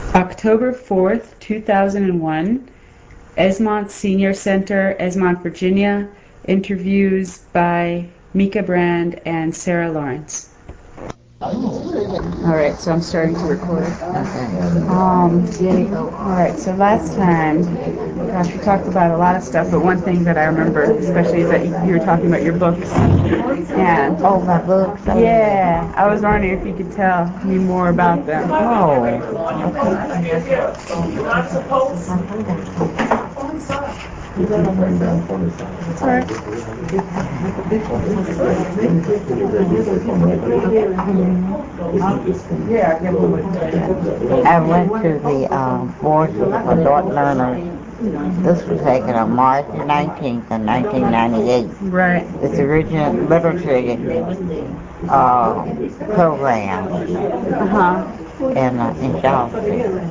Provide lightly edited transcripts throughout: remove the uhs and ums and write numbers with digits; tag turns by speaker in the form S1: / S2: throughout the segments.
S1: October 4th, 2001, Esmont Senior Center, Esmont, Virginia. Interviews by Mika Brand and Sarah Lawrence. Alright, so I'm starting to record. Alright, so last time, gosh, we talked about a lot of stuff, but one thing that I remember especially is that you were talking about your books. And
S2: Oh, my books?
S1: yeah, I was wondering if you could tell me more about them.
S2: Oh,
S1: Alright.
S2: I went to the board for adult learners. This was taken on March 19th of 1998.
S1: Right.
S2: It's the original literature program in Charlottesville.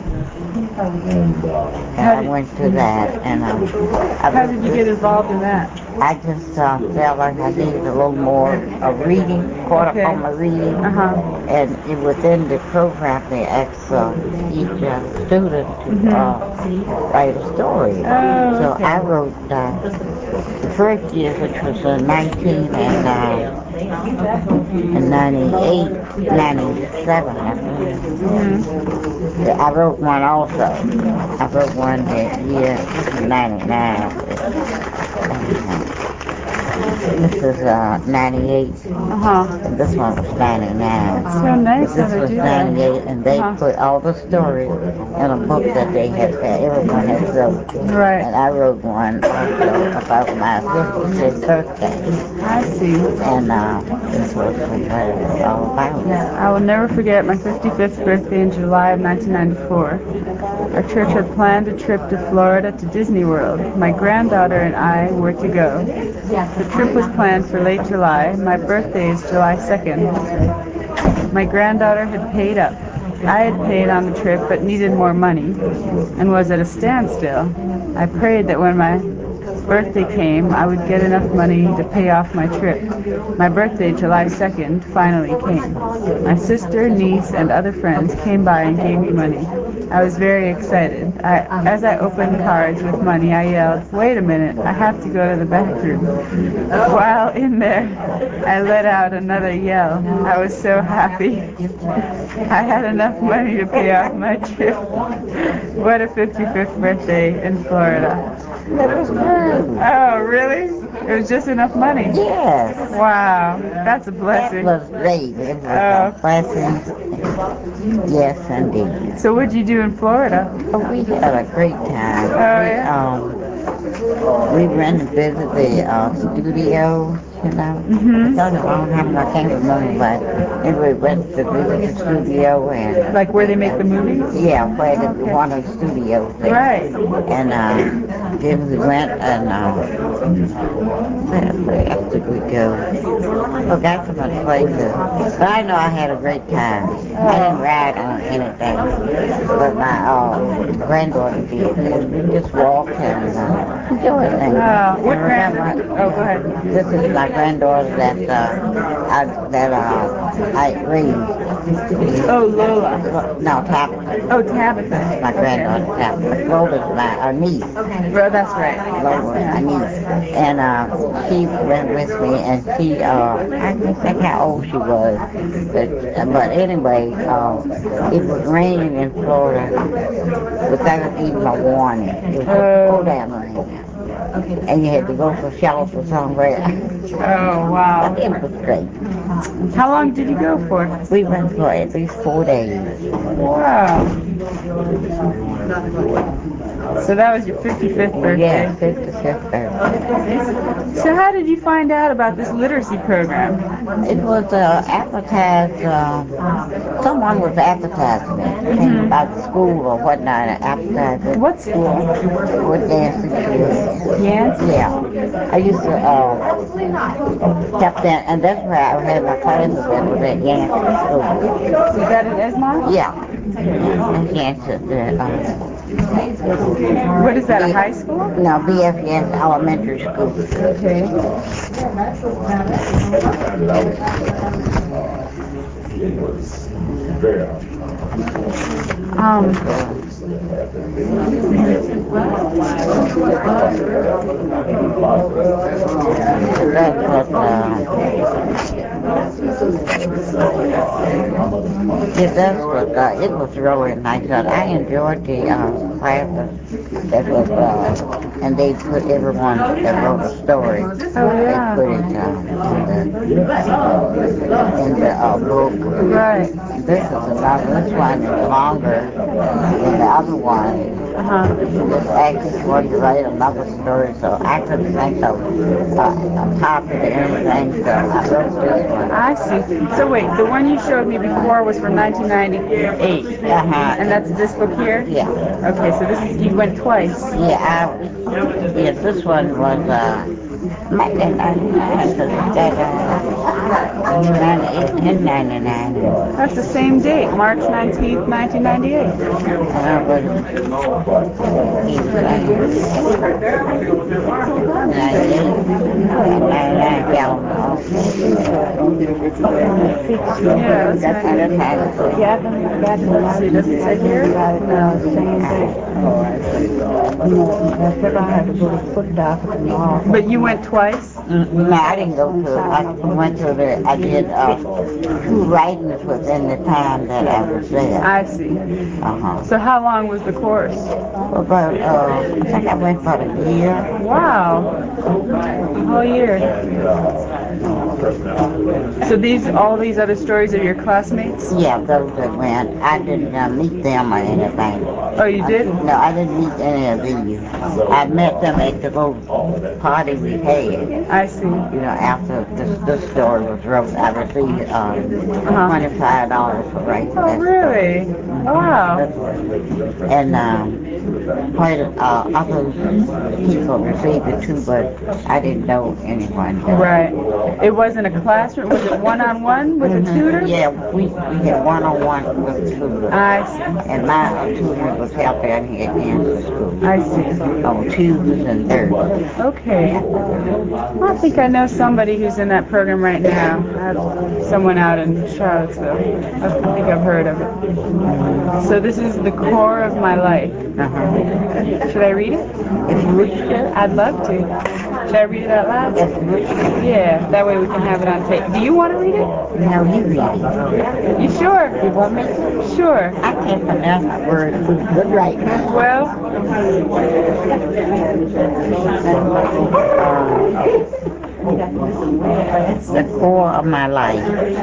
S2: And I went to that, and
S1: how did you get involved in that?
S2: I just felt like I needed a little more reading, caught up on my reading, and within the program they asked each student to write a story. So I wrote the first year, which was 19 and 98, 97. I wrote one also. I wrote one that year, this is 99. This is 98. And this one was 99.
S1: So nice.
S2: This was 98, and they put all the stories in a book that they had, everyone had wrote.
S1: Right.
S2: And I wrote one also about my sister's birthday.
S1: I see.
S2: And this was what it was all about.
S1: I will never forget my 55th birthday in July of 1994. Our church had planned a trip to Florida to Disney World. My granddaughter and I were to go. The trip was planned for late July. My birthday is July 2nd. My granddaughter had paid up. I had paid on the trip but needed more money and was at a standstill. I prayed that when my birthday came, I would get enough money to pay off my trip. My birthday, July 2nd, finally came. My sister, niece, and other friends came by and gave me money. I was very excited. As I opened cards with money, I yelled, "Wait a minute, I have to go to the bathroom." While in there, I let out another yell. I was so happy. I had enough money to pay off my trip. What a 55th birthday in Florida.
S2: That was good.
S1: Oh, really? It was just enough money?
S2: Yes.
S1: Wow, that's a blessing.
S2: That was great. It was a blessing. Yes, indeed.
S1: So what'd you do in Florida?
S2: Oh, we had a great time.
S1: Oh, yeah?
S2: We went and visited the studio, you know. It's been a long time ago, I can't remember, but anyway, we went to visit the studio and...
S1: Like where they make the movies?
S2: Yeah, where one of the studios there.
S1: Right.
S2: And then we went and where else did we go? Forgot so much places. But I know I had a great time. I didn't ride on anything, but my granddaughter did. And we just walked and enjoyed things.
S1: What granddaughter? Oh, go ahead.
S2: This is my granddaughter that I raised.
S1: Oh, Lola.
S2: No, Tabitha.
S1: Oh, Tabitha.
S2: My granddaughter Tabitha. Lola's my niece.
S1: Well, that's right.
S2: Lola, my niece. And she went with me, and she, I can't think how old she was. But anyway, it was raining in Florida without even a warning. It was so damn raining. And you had to go for shelter somewhere.
S1: Oh, wow.
S2: It was great.
S1: How long did you go for?
S2: We went for at least 4 days.
S1: Wow. So that was your 55th birthday?
S2: Yeah, 55th birthday.
S1: So how did you find out about this literacy program?
S2: It was advertised, someone was advertising it, about the school or whatnot, advertising.
S1: What school?
S2: With Yancey School.
S1: Yancey?
S2: Yeah. I used to kept in, and that's where I had my classes that was at Yancey School.
S1: Is that in Esmont?
S2: Yeah. At Yancey.
S1: What is that, a high school?
S2: No, B.F. Yancey Elementary School.
S1: Okay. Um,
S2: That's what, yeah, that's what, it was really nice. I enjoyed the classes that was, and they put everyone that wrote a story.
S1: oh yeah.
S2: They put it in the book.
S1: Right.
S2: This one is longer than the other one. This actually wanted to write another story, so I couldn't think of a topic or anything, so I wrote this one.
S1: I see. So wait, the one you showed me before was from 1998. And that's this book here?
S2: Yeah.
S1: Okay, so this is, you went twice.
S2: Yeah, this one was 1999, because it said 98 and 99.
S1: That's the same date, March 19th, 1998.
S2: But he was 99 gallon.
S1: Yeah, that's let's see, does it say here? No, same date. But you went twice?
S2: No, I didn't go to it. I went to I did two writings within the time that I was there.
S1: I see. So how long was the course?
S2: About, I think I went for a year.
S1: Wow. A whole year. So all these other stories are your classmates?
S2: Yeah, those that went. I didn't meet them or anything.
S1: Oh, you did?
S2: No, I didn't meet any of these. I met them at the little party we had.
S1: I see.
S2: After this story was wrote, I received $25 for writing that story.
S1: Really? Wow.
S2: And quite other people received it too, but I didn't know anyone.
S1: Right. It wasn't a classroom? Was it one-on-one with a tutor?
S2: Yeah, we had one-on-one with a tutor.
S1: I see.
S2: And my tutor was out there and he had dance school.
S1: I see.
S2: On Tuesdays and Thursdays.
S1: Okay. I think I know somebody who's in that program right now. I have someone out in Charlottesville. I think I've heard of it. So this is The Core of My Life. Should I read it?
S2: If you wish to.
S1: I'd love to. Should I read it out loud? Yeah, that way we can have it on tape. Do you want to read it?
S2: No, you read it.
S1: You sure?
S2: You want me to?
S1: Sure.
S2: I can't pronounce the word good right now.
S1: Well,
S2: the core of my life.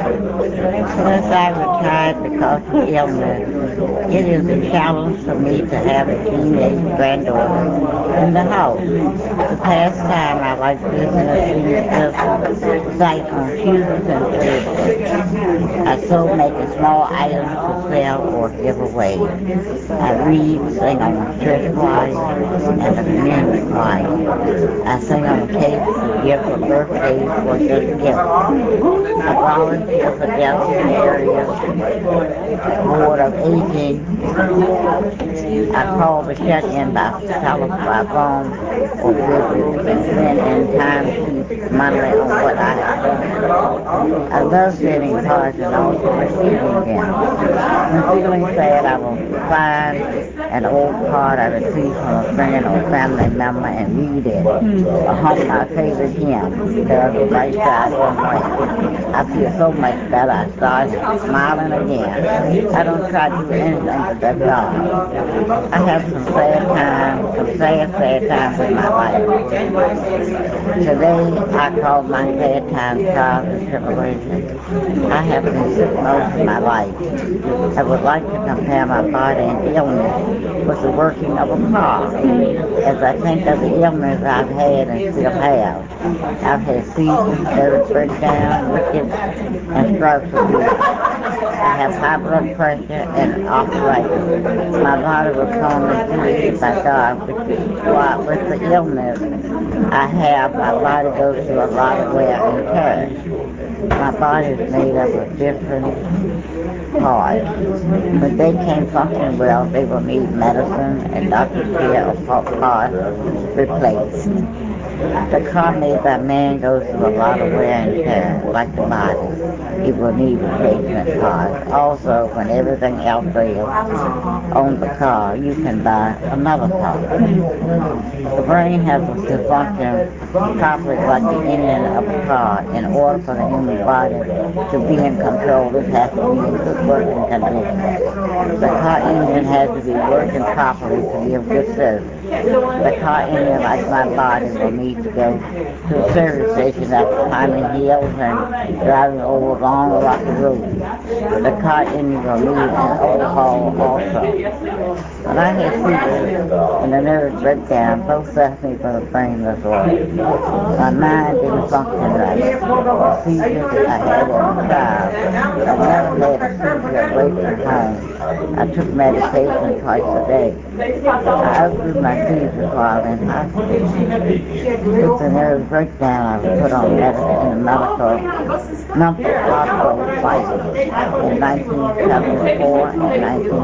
S2: Since I retired because of illness, it is a challenge for me to have a teenage granddaughter in the house. The past time I like business just sight on Tuesdays and Thursdays. I so make a small items to sell or give away. I read, sing on church choir and the community choir. I sing on tapes to give for birthdays or just gifts. I volunteer for deaf areas, Board of Aging. I call the shut-in by telephone or visit, send in time sheets monthly on what I have done. I love sending cards and also receiving them. When feeling sad, I will find an old card I received from a friend or family member and read it. Or hum my favorite hymn, the right side somewhere. I feel so much better. I start smiling again. I don't try to do anything but that's all. I have some sad times in my life. Today, I call my sad times trials and tribulations. I have been sick most of my life. I would like to compare my body and illness with the working of a car. As I think of the illness I've had and still have, I've had seizures, nervous breakdown, rickets, and strokes of I have high blood pressure and arthritis. My body was formed by God with the illness I have. My body goes through a lot of wear and tear. My body is made up of different parts. When they can't function well, they will need medicine and doctor's care or parts replaced. The car made by man goes through a lot of wear and tear, like the body. It will need replacement parts. Also, when everything else fails on the car, you can buy another car. The brain has to function properly like the engine of a car. In order for the human body to be in control, it has to be in good working condition. The car engine has to be working properly to give good service. The car engine, like my body, will need to go to a service station after climbing hills and driving over long rocky roads. The car engine will need an overhaul also. When I had seizures and a nervous breakdown, both left me from the brain disorder. My mind didn't function right. The seizures I had as a child, I never had a seizure away from home. I took medication twice a day. I outgrew my seizures while in hospital. With the nervous breakdown, I was put on in a mental hospital twice in 1974 and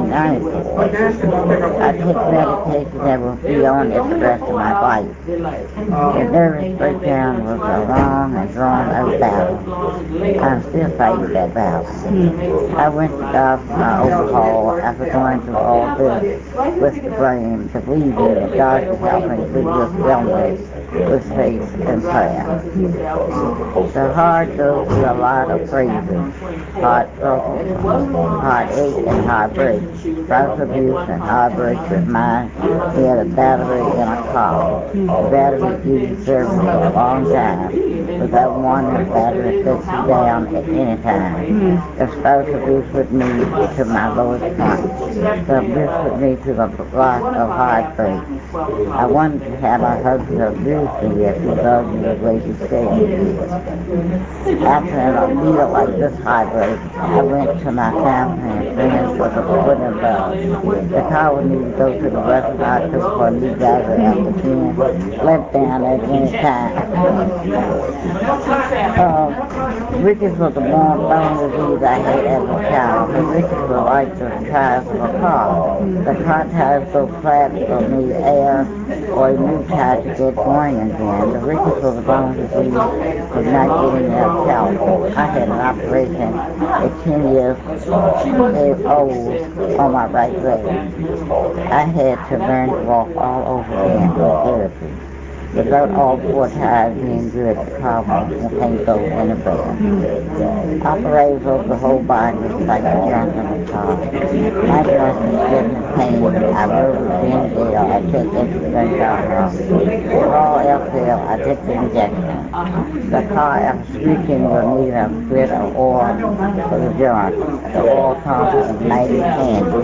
S2: 1994. I take medication that will be on it the rest of my life. The nervous breakdown was a long and drawn-out battle. I'm still fighting that battle. I went to God for my overhaul after going through all this with the brain to believe that God could help me through this illness with faith and prayer. The heart goes through a lot of phases: heart trouble, heartache, and heartbreak. Spouse abuse and heartbreak remind me of a battery in a car. The battery needs service for a long time. Without one, the battery shuts you down at any time. The spouse abuse with me to my lowest point. The abuse with me to the loss of heartbreak. I wanted to have my husband abuse me if he loved me the way he said he did. After an ordeal like this heartbreak, I went to my family and friends for support and love. The car would need to go to the restaurant I took for a new driver after being let down at any time. Rickets was a bone disease I had as a child. The rickets were like the tires of a car. The car tires so flat will need air or a new tire to get going again. The rickets was a bone disease was not getting enough help. I had an operation at 10 years old on my right leg. I had to learn to walk all over again with therapy. Without all four tires being good, the car can't go anywhere. Operators of the whole body is like a trunk in a car. My joints are stiff in pain. I rode with Benadryl. I take extra raw LPL. I take the injection. The car, after squeaking, will need a bit of oil for the joint. The oil comes in 90 cans.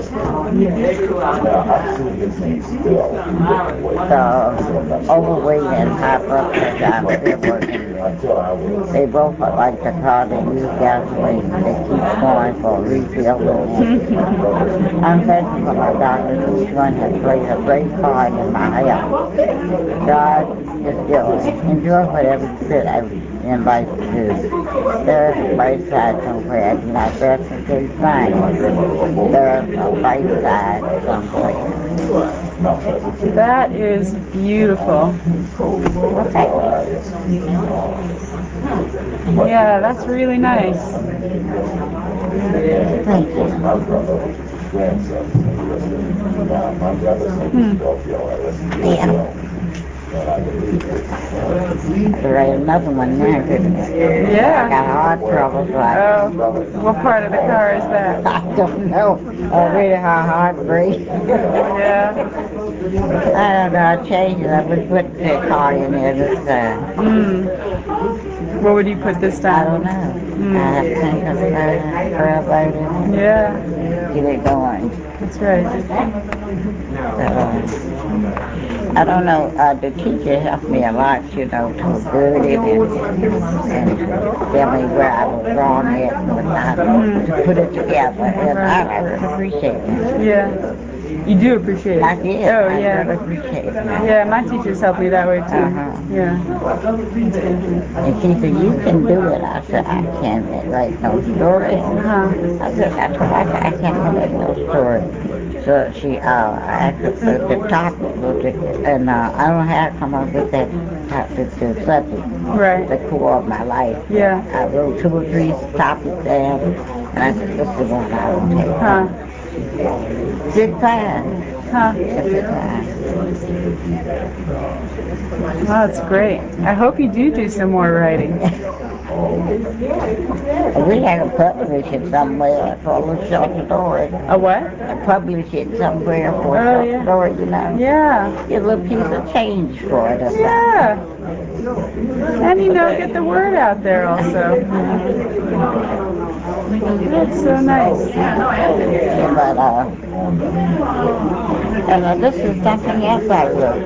S2: So, overweight and high blood pressure, I'm still working with. They both are like the car that use gasoline. They keep going for a refill. I'm thankful for my doctor. Each one has played a great part in my health. God is joy. Enjoy whatever you feel in life to do. There is a bright side somewhere. Do not rest until you find it. There is a bright side somewhere.
S1: That is beautiful. Yeah, that's really nice.
S2: Thank you. Yeah. Right, another one now, couldn't it?
S1: Yeah.
S2: I got heart trouble, so
S1: what part of the car is that?
S2: I don't know. Really her heart breaks.
S1: Yeah.
S2: I don't know, I changed it. I would put the car in there this time.
S1: What would you put this
S2: I
S1: time?
S2: don't know. I have to think of prayer about it.
S1: Yeah.
S2: Get it going.
S1: That's right.
S2: I don't know, the teacher helped me a lot, to gird it and tell me where I was wrong at and whatnot, to put it together, and I appreciate it.
S1: Yeah. You do appreciate it?
S2: I did.
S1: Oh,
S2: I
S1: yeah.
S2: really appreciate it.
S1: Yeah, my teachers helped me that way, too. Yeah.
S2: And she said, you can do it. I said, I can't write no story. I said, I can't write no story. So she asked the topic, and I don't have to come up with that topic, the subject,
S1: Right.
S2: the core of my life.
S1: Yeah.
S2: I wrote 2 or 3 topics down, and I said, this is the one I will take. Did fine. Did fine.
S1: Well, that's great. I hope you do some more writing.
S2: We had to publish it somewhere for a little short story.
S1: A what?
S2: Publish it somewhere for a short story, you know.
S1: Yeah.
S2: Get a little piece of change for it or something.
S1: Yeah. And get the word out there also. That's so nice.
S2: But, and this is something else I wrote.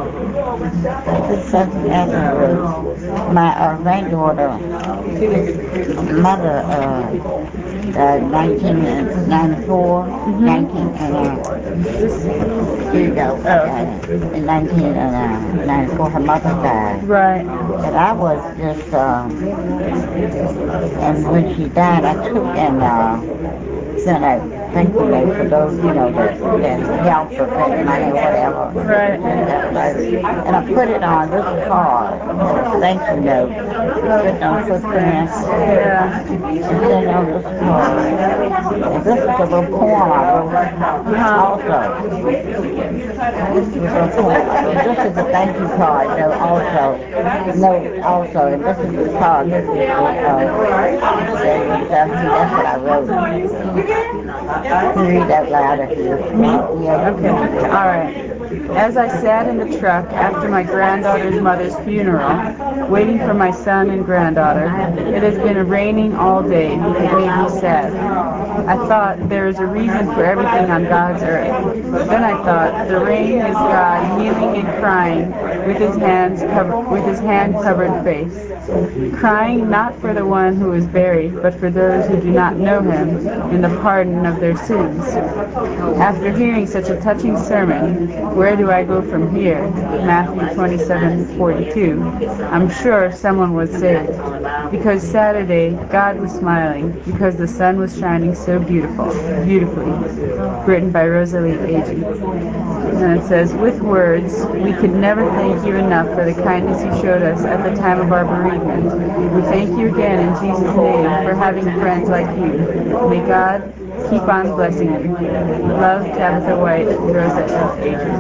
S2: My granddaughter, mother, died in 1994, here you go. In 1994, her mother died.
S1: Right.
S2: And I was just, and when she died, I took and sent a thank you note for those, that helped or sent money or whatever.
S1: Right.
S2: And I put it on this card, thank you note, written on footprints.
S1: Yeah.
S2: And then on this card. And this is a little poem I wrote also. This is a little poem. This is a thank you card note also. And this is the card. This is the that's what I wrote. Read that loud if you
S1: Yeah. Okay. All right. As I sat in the truck after my granddaughter's mother's funeral, waiting for my son and granddaughter, it has been raining all day. It made me sad. I thought there is a reason for everything on God's earth. Then I thought the rain is God kneeling and crying with his hand-covered face, crying not for the one who is buried, but for those who do not know him in the pardon of their sins. After hearing such a touching sermon, where do I go from here? Matthew 27:42. I'm sure someone was saved. Because Saturday, God was smiling, because the sun was shining so beautifully. Written by Rosalie Agee. And it says, with words, we could never thank you enough for the kindness you showed us at the time of our bereavement. We thank you again in Jesus' name for having friends like you. May God keep on blessing you. Love, Tabitha White, Rosa Agee.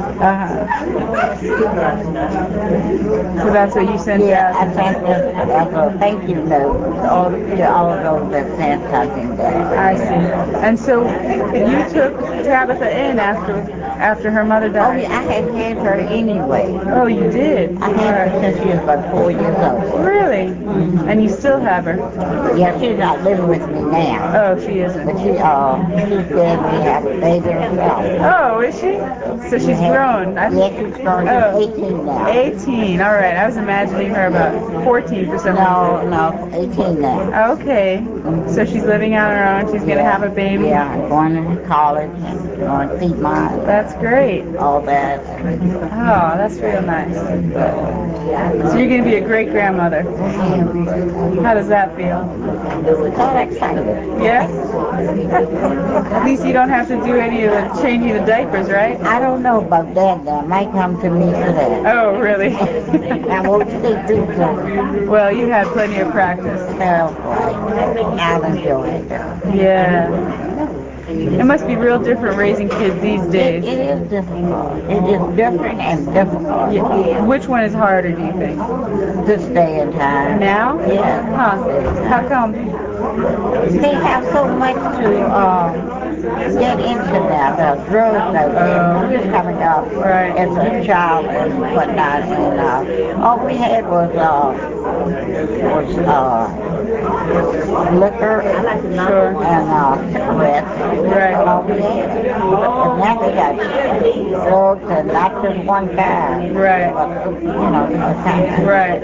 S1: So that's what you sent out?
S2: I sent this as a thank you note to all of those that sent something there.
S1: I see. And so you took Tabitha in after her mother died?
S2: Oh, yeah, I had her anyway.
S1: Oh, you did?
S2: I had her since she was about 4 years old.
S1: Really? Mm-hmm. And you still have her?
S2: Yeah, she's not living with me now.
S1: Oh, she isn't.
S2: But she's dead. We have a baby herself.
S1: Oh, is she? So she's grown.
S2: Yeah, she's grown. She's 18 now.
S1: 18. All right. I was imagining her about 14 for some reason.
S2: No, 18 now.
S1: Okay. So she's living on her own. She's going to have a baby?
S2: Yeah, going to college and going to feed mine.
S1: That's great.
S2: All that.
S1: Oh, that's real nice. So you're going to be a great grandmother. How does that feel?
S2: So excited.
S1: Yeah? At least you don't have to do any of the changing the diapers, right?
S2: I don't know about that. That might come to me for that.
S1: Oh, really?
S2: I won't stay too soon.
S1: Well, you had plenty of practice.
S2: Oh, boy. I'll enjoy it, though.
S1: Yeah. It must be real different raising kids these days.
S2: It is difficult. It is different and difficult.
S1: Yeah. Which one is harder, do you think?
S2: This day and time.
S1: Now?
S2: Yeah.
S1: Huh. How come?
S2: They have so much to get into now. The drugs that we was coming up as a child and whatnot, and all we had was liquor,
S1: Sure.
S2: and cigarettes.
S1: Right.
S2: And now they got drugs and not just one kind.
S1: Right.
S2: But, different kinds.
S1: Right.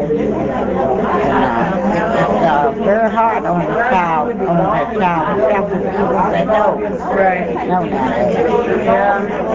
S2: And it's very hard on the child, himself to even say no.
S1: Right.
S2: No, nowadays.
S1: Yeah.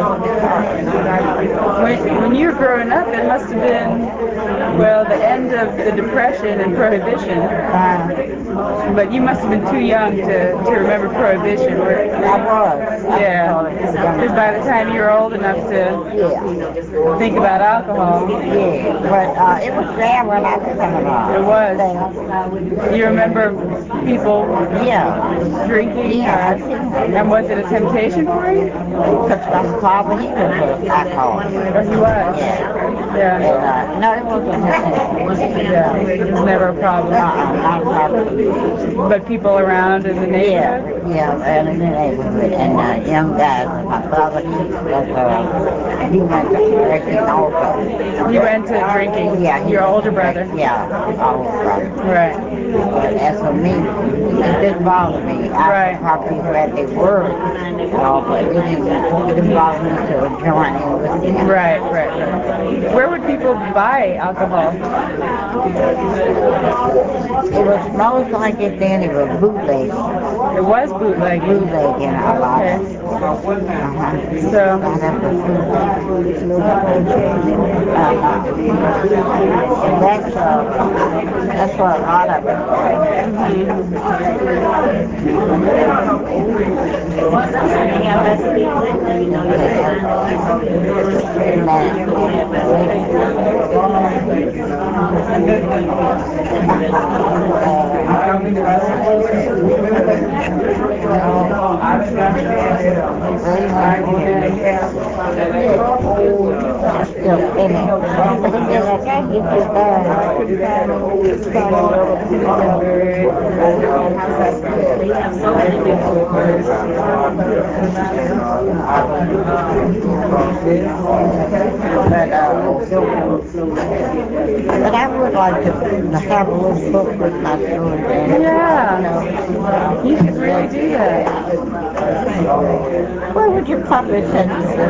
S1: When you were growing up, it must have been, well, the end of the Depression and Prohibition. But you must have been too young to remember Prohibition.
S2: I was.
S1: Yeah. Because by the time you were old enough to think about alcohol.
S2: Yeah. But it was there when I was coming on.
S1: It was. You remember people drinking?
S2: Yeah.
S1: And was it a temptation for you?
S2: Because my father, he was an alcoholic.
S1: Oh, he was? Yeah.
S2: And, no, it wasn't.
S1: Yeah. It was never a problem.
S2: Not a problem.
S1: But people around in the neighborhood?
S2: Yeah, and in the neighborhood. And young guys. My father, he went to drinking also.
S1: You went to drinking?
S2: Yeah.
S1: Your older brother?
S2: Yeah, older brother.
S1: Right.
S2: But as for me, it didn't bother me. I probably read the word, but it didn't bother me to join in with them.
S1: Right. Where would people buy alcohol?
S2: It was most like it then, it was bootleg.
S1: It was bootlegging.
S2: Bootlegging a lot.
S1: Okay.
S2: So that's what a lot of it But I would like to have a little book with my children.
S1: Yeah. You should really do that.
S2: Where would you publish it?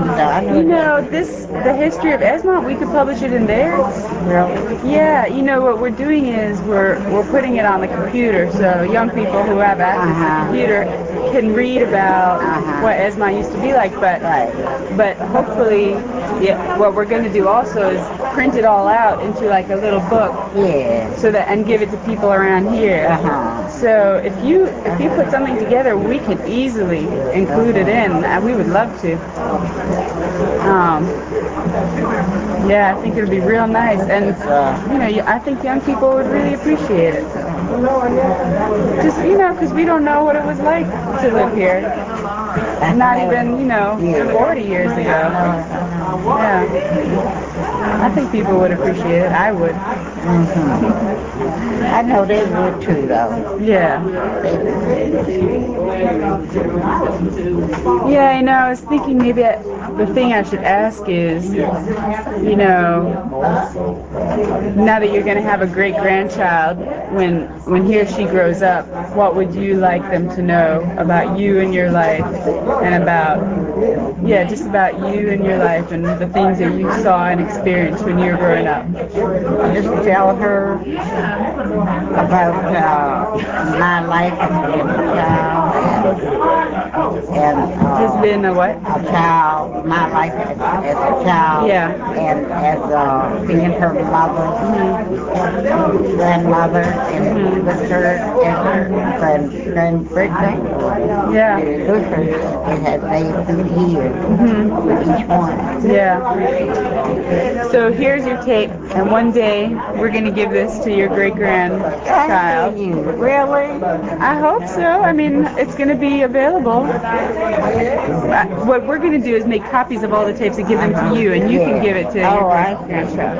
S1: The history of Esmont, we could publish it in there.
S2: Really?
S1: Yeah, what we're doing is we're putting it on the computer, so young people who have access to the computer can read about what Esmont used to be like, but hopefully what we're going to do also is print it all out into like a little book.
S2: Yeah.
S1: So that and give it to people around here. So if you put something together, we can easily include it in. We would love to. Yeah, I think it would be real nice, and I think young people would really appreciate it. Just because we don't know what it was like to live here. Not even 40 years ago. Yeah, I think people would appreciate it. I would.
S2: I know they would too, though.
S1: Yeah. Yeah, I was thinking maybe the thing I should ask is, now that you're going to have a great-grandchild, when he or she grows up, what would you like them to know about you and your life, and just about you and your life and the things that you saw and experienced when you were growing up?
S2: Just tell her about my life as being a child and
S1: has been a what?
S2: A child, my life as a child, and as being her mother, grandmother, and with her as her great-grandmother.
S1: Yeah.
S2: It has made through the years with each one.
S1: Yeah. So here's your tape, and one day we're going to give this to your great-grandchild.
S2: Really?
S1: I hope so. I mean, it's going to be available. What we're going to do is make copies of all the tapes and give them to you, and you can give it to your great-grandchild.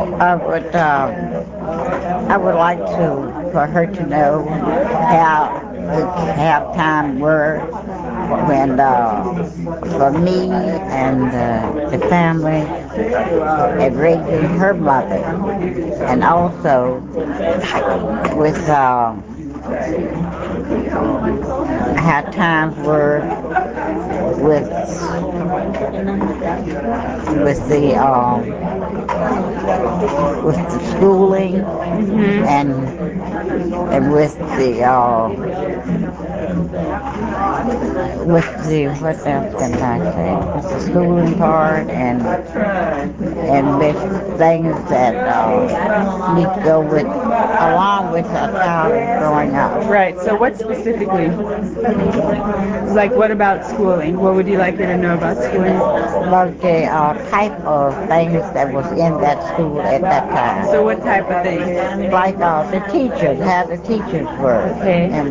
S2: I would like for her to know how the halftime were when for me and the family and raising her mother, and also with how times were with with the schooling and with the what else can I say? With the schooling part and with things that need to go with along with a child growing up.
S1: Right. So what specifically? Like what about schooling? What would you like her to know about schooling?
S2: About the type of things that was in that school at that time.
S1: So what type of things?
S2: Like the teachers, how the teachers were.
S1: Okay.
S2: And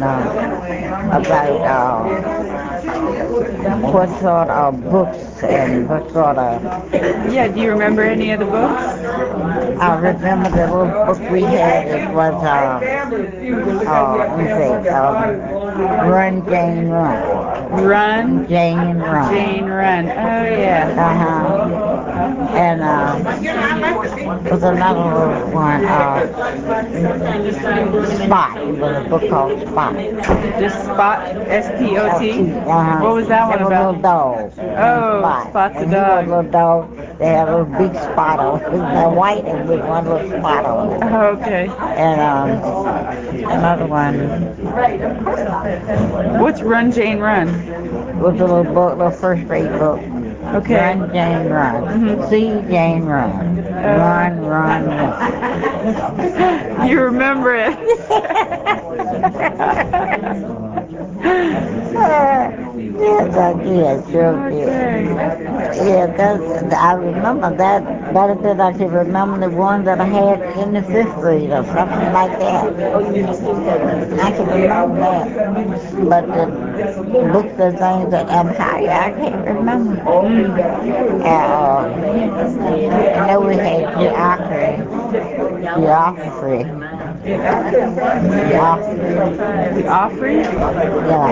S2: about what sort of books and what sort of...
S1: Yeah, do you remember any of the books?
S2: I remember the little book we had. It was, let me see, Run, Jane, Run.
S1: Run,
S2: Jane, Run.
S1: Jane, Run. Oh, yeah.
S2: And was another one, Spot. It was a book called Spot.
S1: Just Spot, S-P-O-T? What was that one
S2: about?
S1: about?
S2: A little dog.
S1: Oh, Spot the dog.
S2: A little dog. They had a little big spot on it. They're white and with one little spot on it.
S1: Oh, okay.
S2: And another one.
S1: What's Run, Jane, Run?
S2: It was a little book, little first grade book.
S1: Okay.
S2: Run, Jane, run. See, Jane, run. Run, run, run.
S1: You remember it.
S2: Yes, I did. Sure did. Yeah, I remember that. Better than I can remember the one that I had in the 5th grade or something like that. I can remember that. But the books and things that I'm high, I can't remember. I know we had geography.
S1: Offering?
S2: Yeah.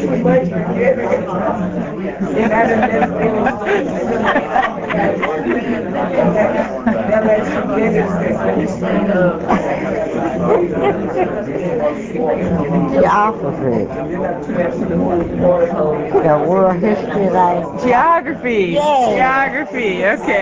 S2: Geography. The world history, like...
S1: Geography.
S2: Yeah.
S1: Geography, okay.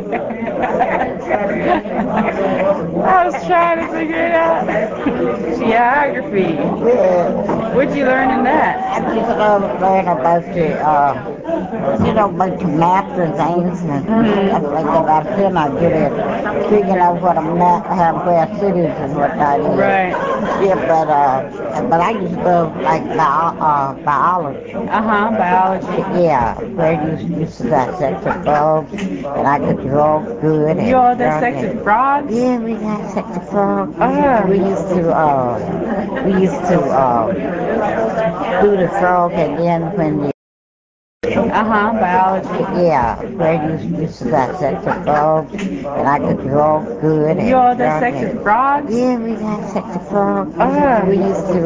S1: I was trying to figure it out. Geography.
S2: Yeah.
S1: What'd you learn in that?
S2: I just learn about about the maps and things and stuff like that. I'm still not good at figuring out what a map, where cities and whatnot is.
S1: Right.
S2: Yeah, but I used to love like biology.
S1: Biology.
S2: Yeah, where you used to dissect the frogs, and I could draw good.
S1: You all dissected frogs?
S2: Yeah, we dissected frogs. We used to do the frog, and then when you...
S1: Biology.
S2: Yeah, where you used to dissect the frogs, and I could draw good.
S1: You all dissected frogs?
S2: Yeah, we dissected frogs. We used to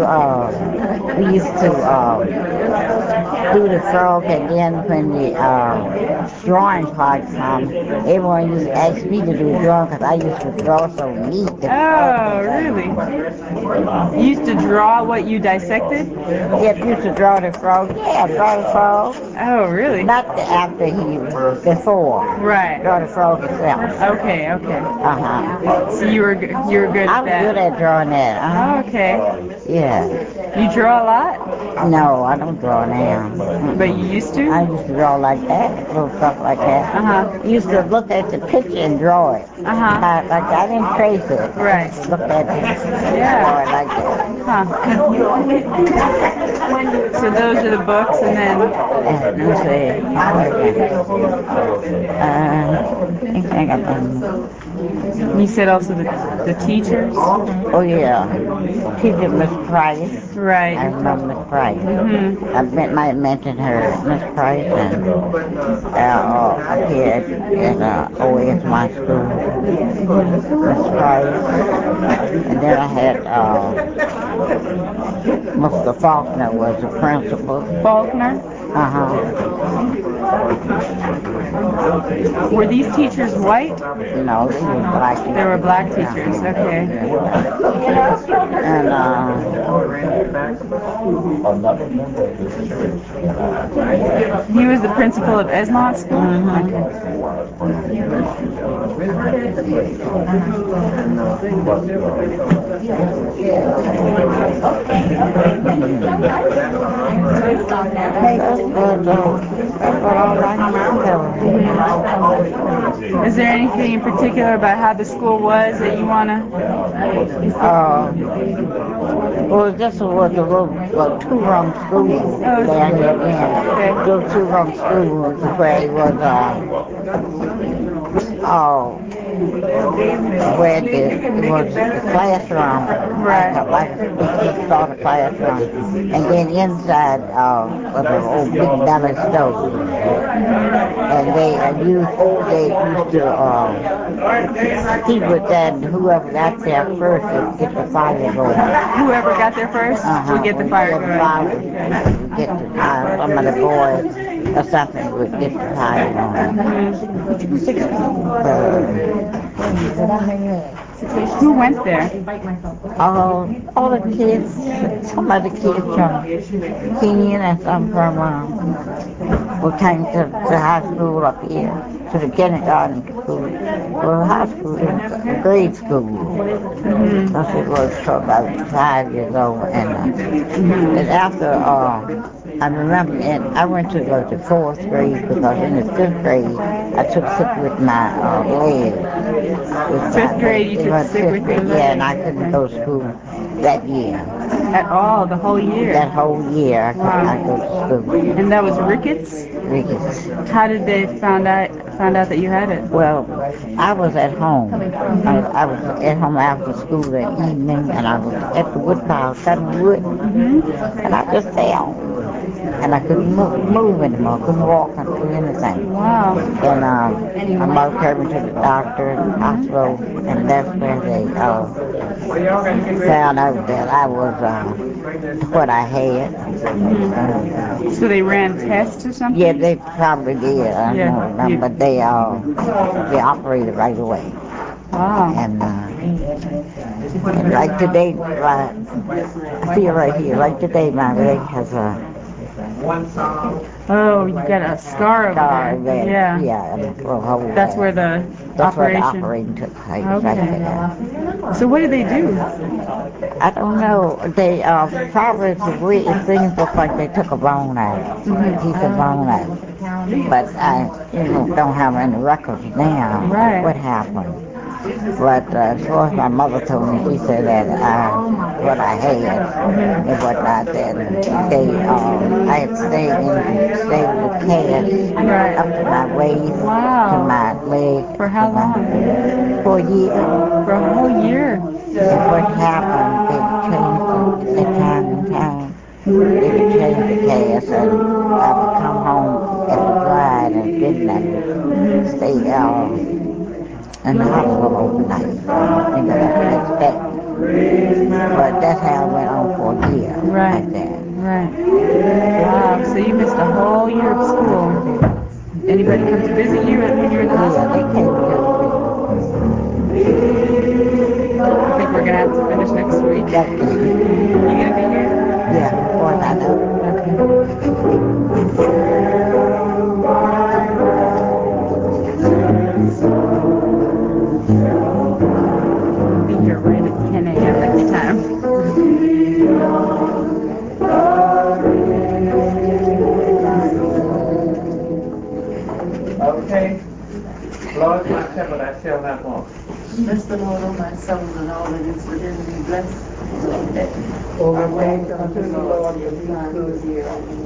S2: do the frog, and then when the drawing part come, everyone used to ask me to do the drawing because I used to draw so neat.
S1: Oh, really? You used to draw what you dissected?
S2: Yeah, used to draw the frog. Yeah, draw the frog.
S1: Oh, really?
S2: Not after before.
S1: Right.
S2: Draw the frog itself.
S1: Okay. So you were good at that?
S2: I was good at drawing that.
S1: Oh, okay.
S2: Yeah.
S1: You draw a lot?
S2: No, I don't draw now.
S1: But you used to?
S2: I used to draw like that, little stuff like that. I used to look at the picture and draw it. Like I didn't trace it.
S1: Right.
S2: I just looked at it and draw it like that.
S1: So those are the books, and then...
S2: Let's see.
S1: You said also the teachers?
S2: Oh, yeah. Teacher Miss Price.
S1: Right.
S2: I remember Miss Price. I might mention her, Miss Price, and up here at OS my school. Miss Price. And then I had Mr. Faulkner was the principal.
S1: Faulkner?
S2: Uh-huh.
S1: Were these teachers white?
S2: No, they were black teachers.
S1: They were black teachers, okay.
S2: And,
S1: he was the principal of Esmont School?
S2: That's what all I know.
S1: Is there anything in particular about how the school was that you want to?
S2: Well, this was a little two-room school down here then. Little two-room school where it was, where it was the classroom, like the sort of classroom, and then inside was an old big belly stove, and they used to keep with that, and whoever got there first would get the fire going.
S1: Whoever got there first would get the fire going.
S2: Some of the boys or something would get the fire going.
S1: Who went there?
S2: All the kids, some of the kids from Kenyon and some from who came to the high school up here, to the kindergarten school, well, high school, grade school. Because it was for about 5 years old, and after I remember, and I went to go to 4th grade because in the 5th grade I took sick with my leg.
S1: 5th grade you took sick with your leg?
S2: Yeah, and I couldn't go to school that year.
S1: At all, the whole year?
S2: That whole year I could not go to school.
S1: And that was rickets?
S2: Rickets.
S1: How did they found out that you had it?
S2: Well, I was at home. I was at home after school that evening, and I was at the wood pile cutting wood, and I just fell. And I couldn't move anymore, couldn't walk and do anything.
S1: Wow.
S2: And my mother carried me to the doctor, hospital, and that's where they found out that I was what I had.
S1: So they ran tests or something?
S2: Yeah, they probably did. I don't remember, but they operated right away.
S1: Wow.
S2: And like today, I feel right here, like today my leg has a...
S1: Oh, you got a scar over there. Yeah.
S2: Yeah.
S1: That's where the operation...
S2: operating took place.
S1: Okay.
S2: Right there.
S1: So what did they do?
S2: I don't know. They probably it seems like they took a bone out, a piece of bone out. But I don't have any records now of what happened. But as far as my mother told me, she said that what I had and whatnot, that I had stayed with the cast up to my waist, to my leg.
S1: For how long?
S2: For a year.
S1: For a whole year?
S2: And what happened, they changed it at time and time. They would change the cast, and I would come home at the bride and didn't stay in the hospital overnight. And then I came back. But that's how it went on for a year. Like that.
S1: Right. Wow. So you missed a whole year of school. Anybody come to visit you when you were in the hospital?
S2: Yeah, they came to visit me.
S1: I think we're going to have to finish next week. You going to be here?
S2: Yeah, of course I know.
S1: Be here right at 10 a.m. every time.
S3: Okay. Lord, my shepherd, I shall not want.
S4: Bless the Lord, O my soul, and all that is within me. Bless
S3: Oh, we wait unto the Lord to be good here.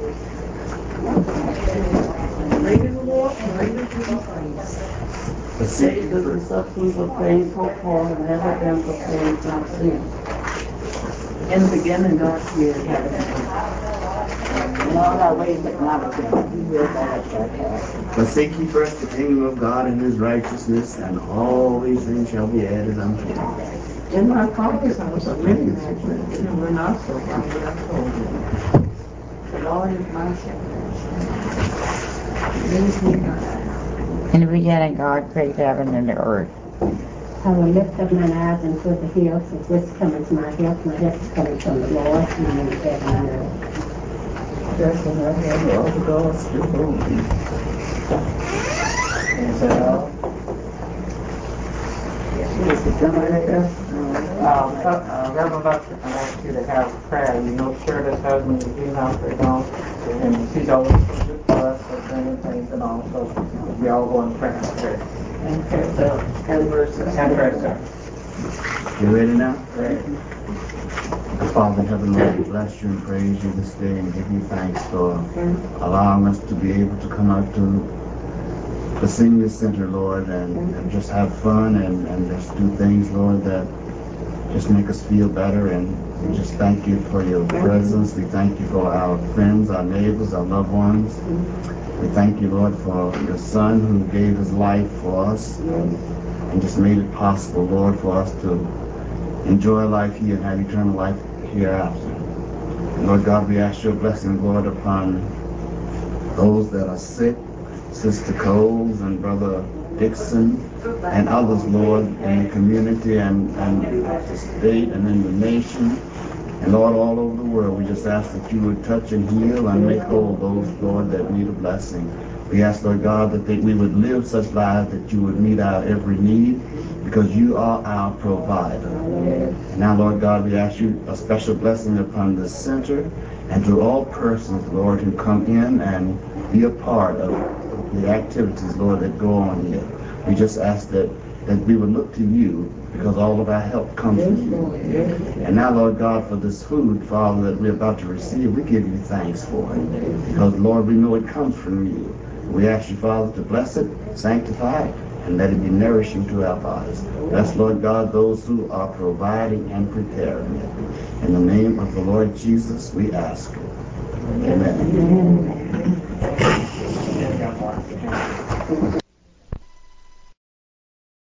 S4: the sake of the substance of things hoped for, and evidence of things not seen. In the beginning, God created heaven and earth. And all our ways acknowledge Him. He will direct our path.
S5: But seek ye first the kingdom of God and His righteousness, and all these things shall be added unto you.
S4: In my father's house are many mansions, and we're not so far, but I told you. The Lord is my shepherd. Leads me not.
S2: In the beginning, God created heaven and the earth.
S5: I will lift up mine eyes unto the hills, and which cometh my help. My help is coming from the Lord, who made heaven and earth.
S4: Yes, and I have all the doors before me. Is that all? Is it done like that?
S6: Reverend, I'd like you to have prayer. You know, Shirley has me to do now for them, and she's always so good for us, for bringing things and all, so we all go in prayer.
S4: And the anniversary.
S6: Anniversary.
S7: You ready now?
S6: Right.
S7: Father in heaven, Lord, we bless you and praise you this day and give you thanks for allowing us to be able to come out to the senior center, Lord, and just have fun and just do things, Lord, that just make us feel better. And we just thank you for your presence. We thank you for our friends, our neighbors, our loved ones. We thank you, Lord, for your Son who gave his life for us and just made it possible, Lord, for us to enjoy life here and have eternal life hereafter. And Lord God, we ask your blessing, Lord, upon those that are sick, Sister Coles and Brother Dixon and others, Lord, in the community and the state and in the nation. And Lord, all over the world, we just ask that you would touch and heal and make whole those, Lord, that need a blessing. We ask, Lord God, that we would live such lives that you would meet our every need, because you are our provider. And now, Lord God, we ask you a special blessing upon this center and to all persons, Lord, who come in and be a part of the activities, Lord, that go on here. We just ask that we would look to you, because all of our help comes from you. And now, Lord God, for this food, Father, that we're about to receive, we give you thanks for it. Because, Lord, we know it comes from you. We ask you, Father, to bless it, sanctify it, and let it be nourishing to our bodies. Bless, Lord God, those who are providing and preparing it. In the name of the Lord Jesus, we ask it. Amen.